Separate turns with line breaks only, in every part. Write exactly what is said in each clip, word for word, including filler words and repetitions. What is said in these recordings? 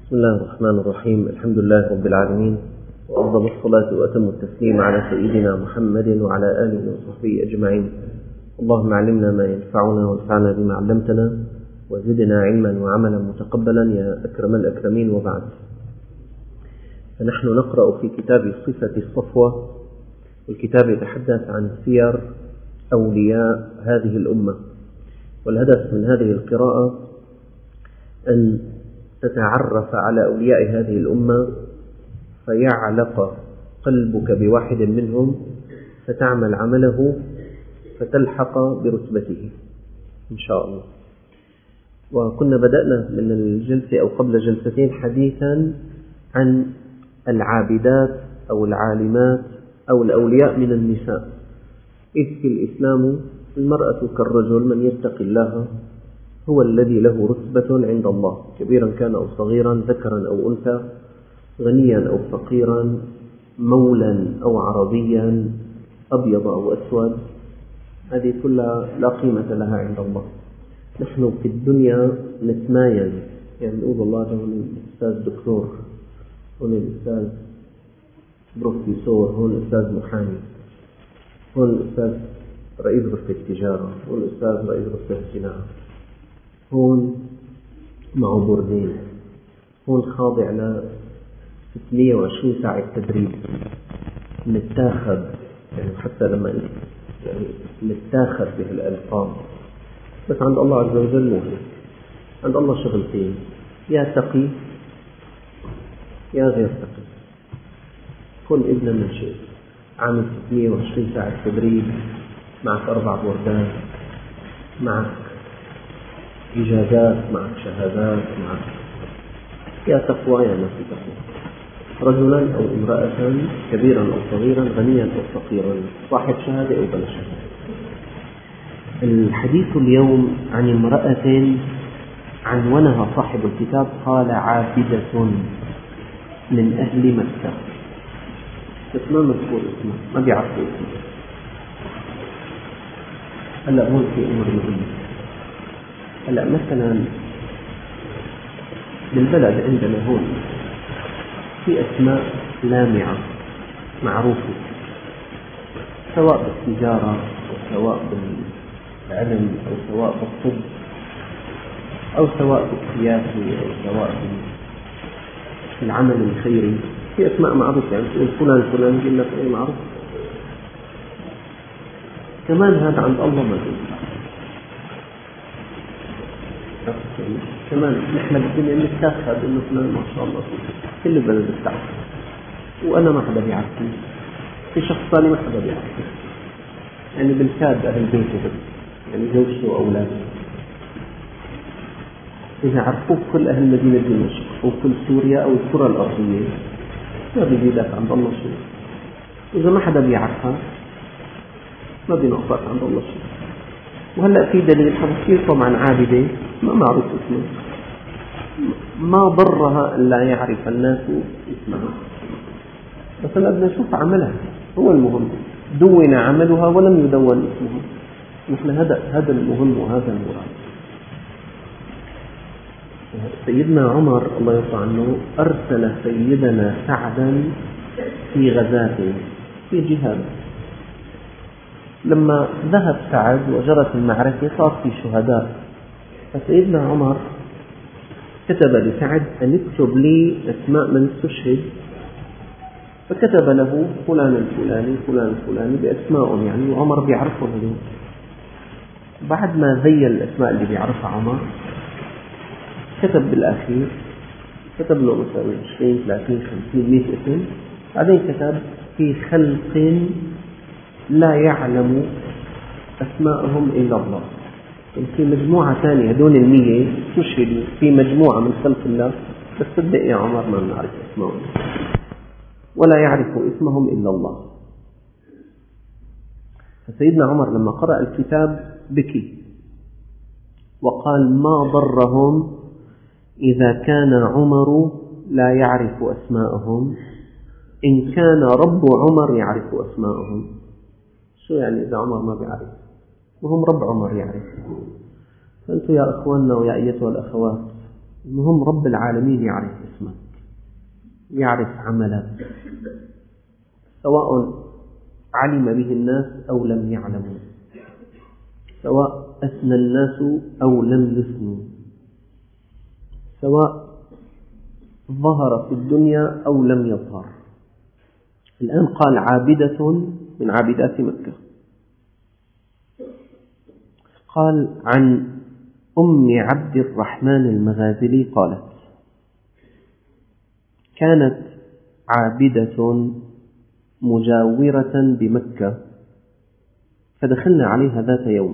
بسم الله الرحمن الرحيم. الحمد لله رب العالمين، وأفضل الصلاة وأتم التسليم على سيدنا محمد وعلى آله وصحبه أجمعين. اللهم علمنا ما ينفعنا وانفعنا بما علمتنا وزدنا علما وعملا متقبلا يا أكرم الأكرمين. وبعد، فنحن نقرأ في كتاب صفة الصفوة، والكتاب يتحدث عن سير أولياء هذه الأمة، والهدف من هذه القراءة أن تتعرف على أولياء هذه الأمة فيعلق قلبك بواحد منهم فتعمل عمله فتلحق برتبته إن شاء الله. وكنا بدأنا من الجلسة أو قبل جلستين حديثا عن العابدات أو العالمات أو الأولياء من النساء، إذ في الإسلام المرأة كالرجل، من يتقي الله هو الذي له رتبة عند الله، كبيرا كان أو صغيرا، ذكرا أو أنثى، غنيا أو فقيرا، مولا أو عربيا، أبيض أو أسود، هذه كلها لا قيمة لها عند الله. نحن في الدنيا نتمايز، يعني نقول الله هون الأستاذ دكتور، هون الأستاذ بروفيسور، هون الأستاذ محامي، هون الأستاذ رئيس غرفة التجارة، هون الأستاذ رئيس غرفة الصناعة، هون معه بوردين، هون خاضع ل ستمئة وعشرين ساعة تدريب، نتاخذ يعني حتى لما يعني نتاخذ به الألقاب. بس عند الله عز وجل مو عند الله شغلتين، يا تقي يا غير تقي. كن ابنا من شيء، عامل ستمئة وعشرين ساعة تدريب، معك أربع بوردات، معك إجازات، معك شهادات، معك يا تقوى يا ما في تقوى، رجلا أو امرأة، كبيرا أو صغيرا، غنيا أو فقيرا، صاحب شهادة أو بلا شهادة. الحديث اليوم عن امرأة عنونها صاحب الكتاب، قال عابدة من أهل مكة، بس ما مذكور اسمه، ما بيعرفوا اسمه. هلا هون في أمر مهم. هلا مثلا بالبلد عندنا هون في أسماء لامعة معروفة، سواء بالتجارة أو سواء بالعلم أو سواء بالطب أو سواء بالسياسة أو سواء بالعمل الخيري، في أسماء معروفة، يعني تقول فلان فلان يقول لك إيه معروف. كمان هذا عند الله ما ينفع. كمان نحن بالدنيا نتاخذ إنه فلان ما شاء الله كل البلد بتعرف، وأنا ما حدا بيعرفني، في شخص ثاني ما حدا بيعرفني، يعني بالكاد أهل بيته، يعني زوجته وأولاده. إذا عرفوك كل أهل مدينة دمشق أو كل سوريا أو الكرة الأرضية ما بيزيدك عند الله شيء. إذا ما حدا بيعرفها ما بينقصك عند الله شيء. وهلأ في دليل حبكير طبعا عابدة ما معروف اسمه، ما ضرها أن لا يعرف الناس اسمها، بس أنا بدنا نشوف عملها، هو المهم. دون عملها ولم يدون اسمها، نحن هذا هذا المهم وهذا المراد. سيدنا عمر الله يرضى عنه أرسل سيدنا سعدا في غزاة في جهاد. لما ذهب سعد وجرت المعركة صار في شهداء، فسيدنا عمر كتب لسعد أن يكتب لي أسماء من استشهد، فكتب له فلان الفلاني فلان الفلاني بأسمائهم، يعني وعمر بيعرفهم هذول. بعد ما زي الأسماء اللي بيعرفها عمر كتب بالأخير، كتب له مثلا عشرين ثلاثين خمسين مئة اسم، بعدين كتب في خلق لا يعلم أسماءهم إلا الله. في مجموعة ثانية هذول المية تشهدوا في مجموعة من خلق الله، بس صدق يا عمر ما نعرف اسمهم ولا يعرف اسمهم إلا الله. فسيدنا عمر لما قرأ الكتاب بكي وقال ما ضرهم إذا كان عمر لا يعرف أسماءهم إن كان رب عمر يعرف أسماءهم. شو يعني إذا عمر ما بيعرف؟ وهم رب عمر يعرف. فأنتم يا أخواننا ويا أيتها الأخوات، المهم رب العالمين يعرف اسمك، يعرف عملك، سواء علم به الناس أو لم يعلموا، سواء أثنى الناس أو لم يثنوا، سواء ظهر في الدنيا أو لم يظهر. الآن قال عابدة من عابدات مكة. قال عن أم عبد الرحمن المغازلي قالت: كانت عابدة مجاورة بمكة، فدخلنا عليها ذات يوم.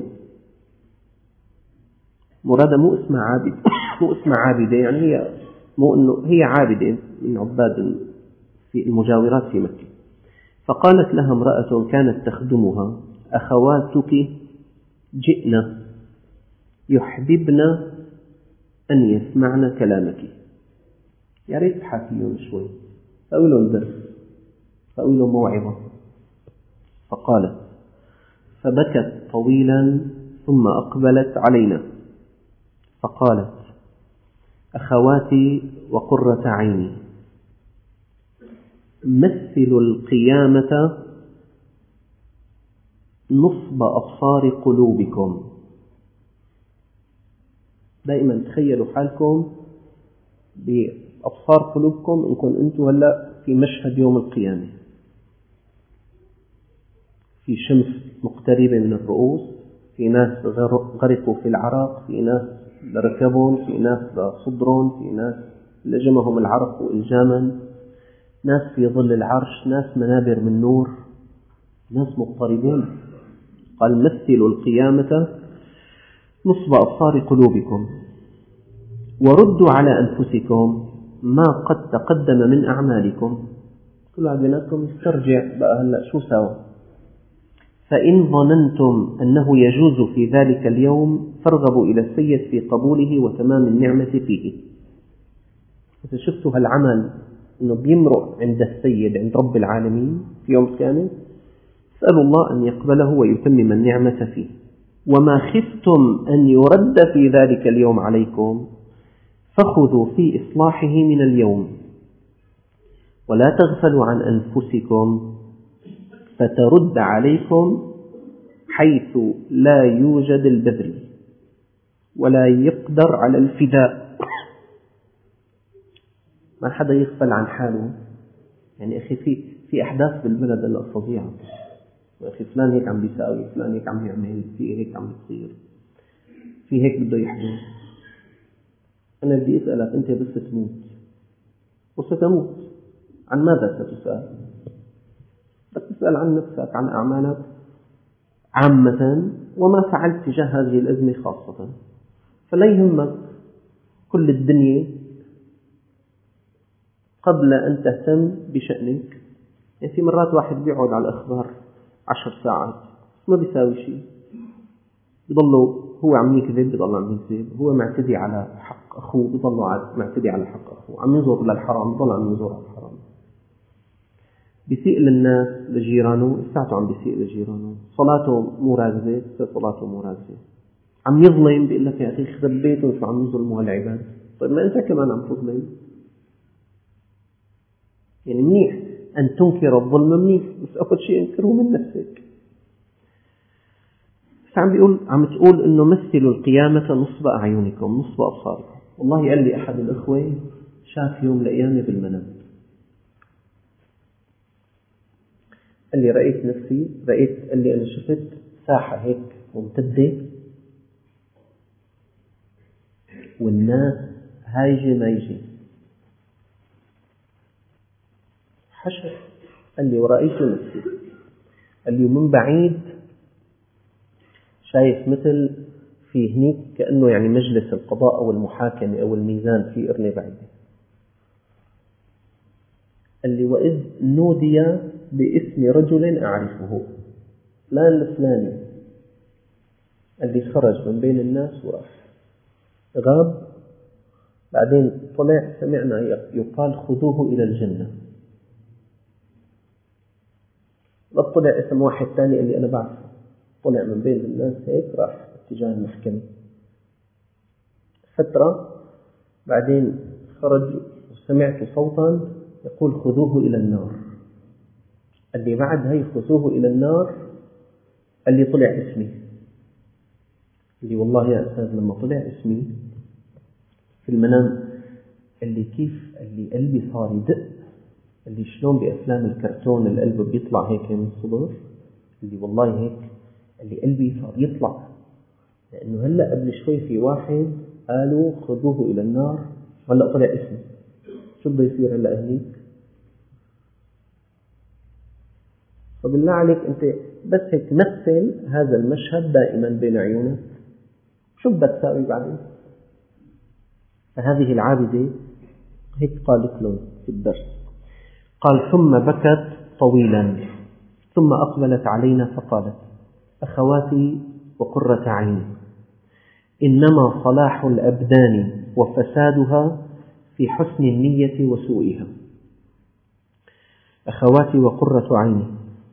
مراد مو اسمها عابد، مو اسمها عابدة، يعني هي مو إنه هي عابدة من عباد في المجاورات في مكة. فقالت لها امرأة كانت تخدمها: أخواتك جئنا يحببن أن يسمعن كلامك، يا ريت تحاكيون شوي، سوي لهم درس، سوي لهم موعظة. فقالت: فبكت طويلا ثم أقبلت علينا فقالت: أخواتي وقرة عيني، مثلوا القيامة نصب أبصار قلوبكم. دائما تخيلوا حالكم بأبصار قلوبكم إن كنتم أنتم هلأ في مشهد يوم القيامة، في شمس مقتربة من الرؤوس، في ناس غرقوا في العرق، في ناس لركبهم، في ناس لصدرهم، في ناس لجمهم العرق وإلجاما، ناس في ظل العرش، ناس منابر من نور، ناس مضطربون. قال: مثلوا القيامة نصب أبصار قلوبكم وردوا على أنفسكم ما قد تقدم من أعمالكم. كل عبناتكم يسترجع بقى هلأ شو سوى. فإن ظننتم أنه يجوز في ذلك اليوم فارغبوا إلى السيد في قبوله وتمام النعمة فيه. إذا شفتوا هالعمل أنه بيمرق عند السيد، عند رب العالمين في يوم القيامة، اسألوا الله أن يقبله ويتمم النعمة فيه. وما خفتم أن يرد في ذلك اليوم عليكم فخذوا في إصلاحه من اليوم، ولا تغفلوا عن أنفسكم فترد عليكم حيث لا يوجد البذل ولا يقدر على الفداء. ما حدا يغفل عن حاله. يعني أخي في في أحداث بالبلد هلا فظيعة، أخي فلان هيك عم بيساوي، فلان هيك عم يعمل، في هيك عم بيصير، في هيك بده يحدث. أنا بدي أسألك، أنت بس تموت وستموت، عن ماذا ستسأل؟ بس تسأل عن نفسك، عن أعمالك عامة، وما فعلت تجاه هذه الأزمة خاصة. فلا يهمك كل الدنيا قبل أن تهتم بشأنك. يعني في مرات واحد بيقعد على الأخبار عشر ساعات ما بيساوي شيء، بيضله هو عم يكذب، بيضله عم يكذب، هو معتدي على حق أخوه، بيضله معتدي على حق أخوه، عم ينظر للحرام، بيضله عم ينظر على الحرام، بيسيء للناس، لجيرانه، ساعته عم بيسيء لجيرانه، صلاته مو راكزة، صلاته مو راكزة، عم يظلم، بيقول لك يا أخي خرب بيته شو عم يظلموا هالعباد. طيب ما أنت كمان عم تظلم. يعني منيح أن تنكر الظلم، منيح، بس أول شيء انكره من نفسك. عم بيقول عم تقول إنه مثلوا القيامة نصب أعينكم، نصب أبصاركم. والله قال لي أحد الأخوة شاف يوم القيامة بالمنام، قال لي رأيت نفسي، رأيت، قال لي أنا شفت ساحة هيك ممتدة والناس هايجة مايجة، حشر. قال لي ورأيت نفسي، قال لي من بعيد شايف مثل في هنيك كأنه يعني مجلس القضاء أو المحاكمة أو الميزان في أرنب عدة. قال لي وإذ نودي باسم رجل أعرفه، فلان الفلاني. قال لي خرج من بين الناس وراح غاب، بعدين طلع سمعنا يقال خذوه إلى الجنة. طلع اسم واحد ثاني قال لي أنا بعرفه، طلع من بين الناس هيك راح اتجاه المحكمة. فترة بعدين خرج سمعت صوتا يقول خذوه إلى النار. اللي بعد هي خذوه إلى النار اللي طلع اسمي، اللي والله يا أستاذ لما طلع اسمي في المنام اللي كيف اللي قلبي صار يدق، اللي شلون بأفلام الكرتون القلب بيطلع هيك من الصدر، اللي والله هيك اللي قلبي صار يطلع، لأنه هلأ قبل شوي في واحد قالوا خذوه إلى النار وهلأ طلع اسمه. شو بده يصير هلأ هنيك؟ فبالله عليك أنت بس هيك مثل هذا المشهد دائما بين عيونك، شو بدك تساوي بعدين؟ فهذه العابدة هيك قالت له في الدرس، قال ثم بكت طويلا ثم أقبلت علينا فقالت أخواتي وقرة عيني، إنما صلاح الأبدان وفسادها في حسن النية وسوءها. أخواتي وقرة عيني،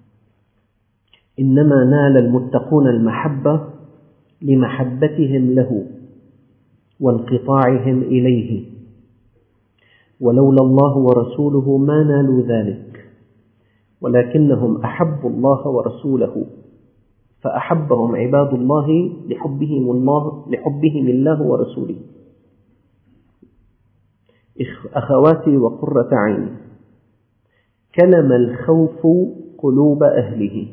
إنما نال المتقون المحبة لمحبتهم له وانقطاعهم إليه، ولولا الله ورسوله ما نالوا ذلك، ولكنهم أحبوا الله ورسوله فأحبهم عباد الله لحبهم الله لحبهم الله ورسوله. أخواتي وقرة عيني، كلم الخوف قلوب أهله.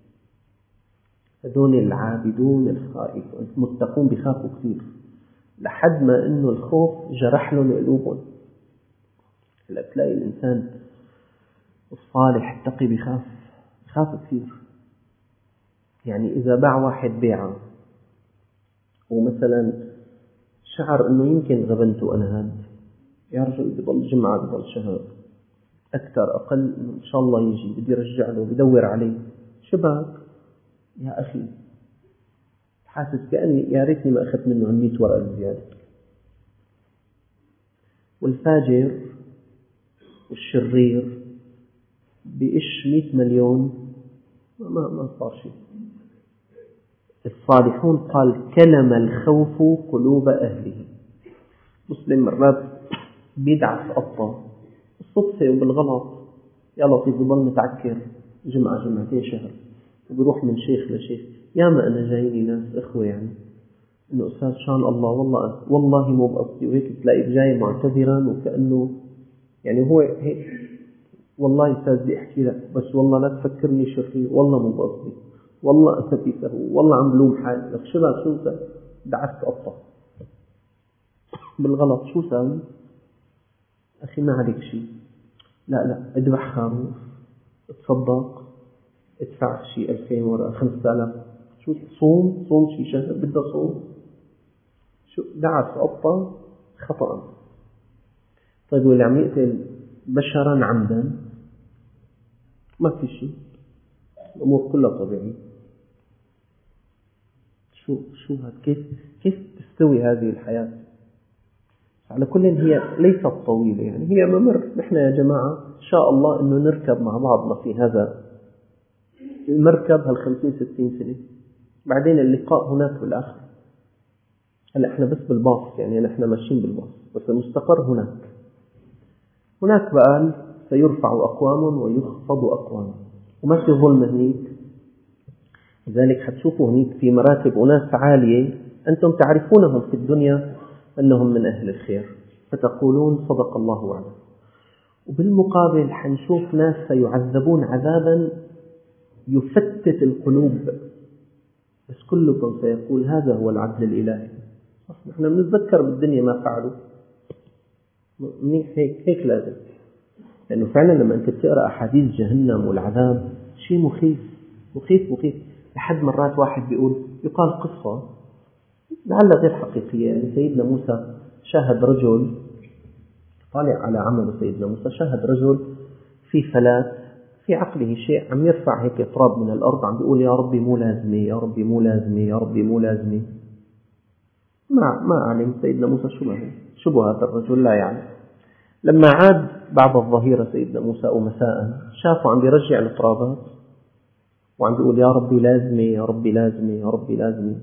هذول العابدون الخائفون المتقون بخافوا كثير لحد ما إنه الخوف جرح لهم قلوبهم. هلا تلاقي الإنسان الصالح التقي بخاف بخاف كثير. يعني إذا باع واحد بيعة ومثلا شعر إنه يمكن غبنته أنا هذا، يا رجل بضل جمعة بضل شهر أكثر أقل إن شاء الله يجي بدي رجع له بدور عليه، شبك يا أخي حاسس كأني يا ريتني ما أخذت منه مئة ورقة زيادة. والفاجر والشرير بإيش مئة مليون ما ما صار شيء. الصالحون قال كلم الخوف قلوب أهله. مسلم مرات بيدعس قطة الصدفة وبالغلط يا لطيف بضل متعكر جمعة جمعتين شهر وبيروح من شيخ لشيخ. ياما أنا جايني ناس إخوة يعني إنه أستاذ شان الله والله والله مو بقصدي، وهيك تلاقي جاي معتذرا وكأنه يعني هو هيك والله أستاذ بدي أحكي لك بس والله لا تفكرني شرير والله مو بقصدي والله أنا في سهو والله عم بلوم حالي. لك شباب شو سوي؟ دعست قطة بالغلط شو سوي؟ أخي ما عليك شيء، لا لا اذبح خروف اتصدق ادفع شيء ألفين ورقة خمسة آلاف، شو صوم صوم شيء شهر بدها صوم، شو دعس قطة خطأ. طيب واللي عم يقتل بشرا عمدا ما في شيء، الأمور كلها طبيعية. شو شو هذا كيف كيف تستوي هذه الحياة؟ على كل هي ليست طويلة، يعني هي ممر. نحن يا جماعة إن شاء الله إنه نركب مع بعضنا في هذا المركب هالخمسين ستين سنة، بعدين اللقاء هناك بالآخر. هلا إحنا بس بالباص يعني نحن ماشيين بالباص بس المستقر هناك. هناك بقال سيرفع أقوام ويخفض أقوام وما في ظلم هنيك. لذلك حتشوفوا هنيك في مراتب أناس عالية أنتم تعرفونهم في الدنيا أنهم من أهل الخير فتقولون صدق الله وعلا، وبالمقابل حنشوف ناس سيعذبون عذابا يفتت القلوب بس كلكم سيقول هذا هو العدل الإلهي. نحن بنتذكر بالدنيا ما فعلوا منيح هيك هيك لازم، لأنه فعلا لما أنت بتقرأ أحاديث جهنم والعذاب شيء مخيف مخيف مخيف. لحد مرات واحد بيقول يقال قصة لعل غير حقيقية، يعني سيدنا موسى شاهد رجل طالع على عمل سيدنا موسى، شاهد رجل في فلات في عقله شيء عم يرفع هيك تراب من الأرض عم بيقول يا ربي مو لازمة يا ربي مو لازمة يا ربي مو لازمة. ما ما علم سيدنا موسى شو به شو به هذا الرجل لا يعلم. لما عاد بعد الظهيرة سيدنا موسى أو مساء شافه عم بيرجع الترابات وعم بيقول يا ربي لازمة يا ربي لازمة يا ربي لازمة.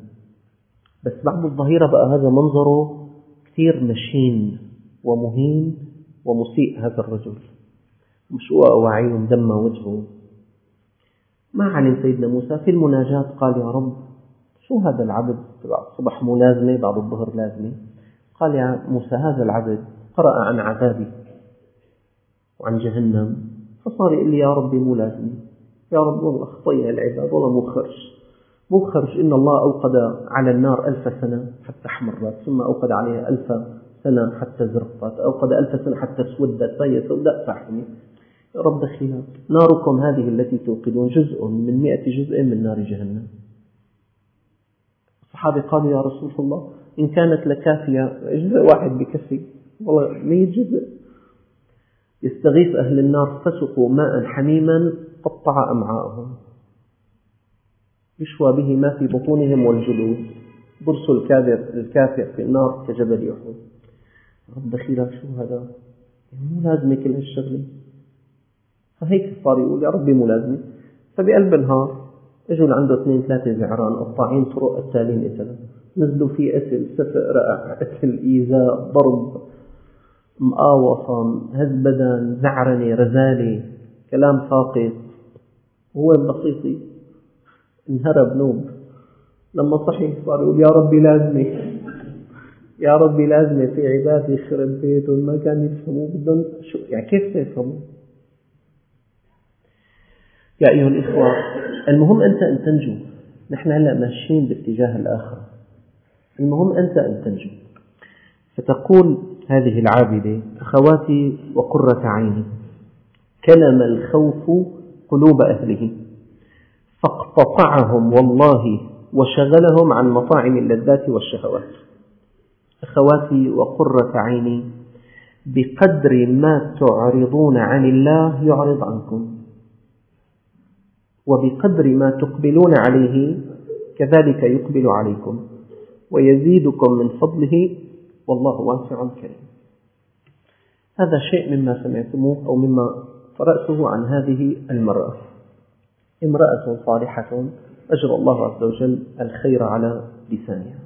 بس بعد الظهيرة بقى هذا منظره كثير مشين ومهين ومسيء هذا الرجل، مشوق وعين مدمى وجهه. ما علم سيدنا موسى في المناجاة قال يا رب شو هذا العبد، بعد الصبح مو لازمة بعد الظهر لازمة. قال يا موسى هذا العبد قرأ عن عذابي وعن جهنم فصار يقول لي يا ربي مو لازمة، يا رب والله خطية العباد والله مو خرج مو خرج إن الله أوقد على النار ألف سنة حتى احمرت، ثم أوقد عليها ألف سنة حتى زرقت، أوقد ألف سنة حتى اسودت فهي سوداء فحمي. يا رب دخيلات ناركم هذه التي توقدون جزء من مئة جزء من نار جهنم. الصحابة قالوا يا رسول الله إن كانت لكافية جزء واحد بكفي، والله مئة جزء. يستغيث أهل النار فسقوا ماء حميما قطع أمعاءهم يشوى به ما في بطونهم والجلود، برص الكافر, الكافر في النار كجبل يحود. رب دخيلات شو هذا، مو لازمة كل هالشغلة. فهيك صار يقول يا ربي مو لازمة. فبقلب النهار اجوا لعنده اثنين ثلاثة زعران قطاعين طرق التالين قتلوا، نزلوا فيه قتل سفق رقع قتل إيذاء ضرب مقاوصة هز بدن زعرنة رزالة كلام ساقط. هو بسيطي انهرب نوب. لما صحي صار يقول يا ربي لازمة يا ربي لازمة في عبادي خرب بيتهم ما كان يفهموا بدهم شو يعني كيف يفهموا. يا أيها الإخوة المهم أنت أن تنجو. نحن هلأ ماشيين باتجاه الآخرة، المهم أنت أن تنجو. فتقول هذه العابدة أخواتي وقرة عيني كلم الخوف قلوب أهله فاقتطعهم والله وشغلهم عن مطاعم اللذات والشهوات. أخواتي وقرة عيني بقدر ما تعرضون عن الله يعرض عنكم، وبقدر ما تقبلون عليه كذلك يقبل عليكم ويزيدكم من فضله والله واسع كريم. هذا شيء مما سمعتموه أو مما قرأته عن هذه المرأة، امرأة صالحة أجرى الله عز وجل الخير على لسانها.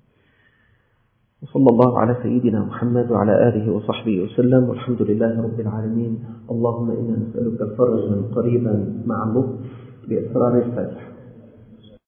وصلى الله على سيدنا محمد وعلى آله وصحبه وسلم، والحمد لله رب العالمين. اللهم إنا نسألك فرجا قريبا مع اللطف بأسرار الفاتحة.